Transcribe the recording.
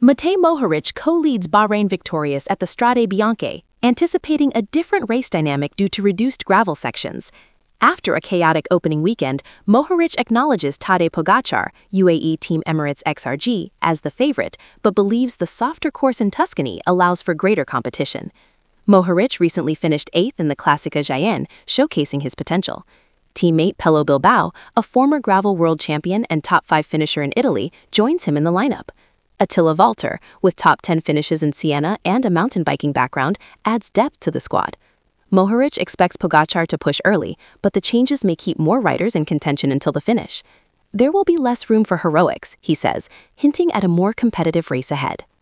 Matej Mohoric co-leads Bahrain victorious at the Strade Bianche, anticipating a different race dynamic due to reduced gravel sections. After a chaotic opening weekend, Mohoric acknowledges Tadej Pogacar, UAE Team Emirates XRG, as the favorite, but believes the softer course in Tuscany allows for greater competition. Mohoric recently finished 8th in the Classica Jaén, showcasing his potential. Teammate Pello Bilbao, a former gravel world champion and top 5 finisher in Italy, joins him in the lineup. Attila Valter, with top 10 finishes in Siena and a mountain biking background, adds depth to the squad. Mohoric expects Pogacar to push early, but the changes may keep more riders in contention until the finish. There will be less room for heroics, he says, hinting at a more competitive race ahead.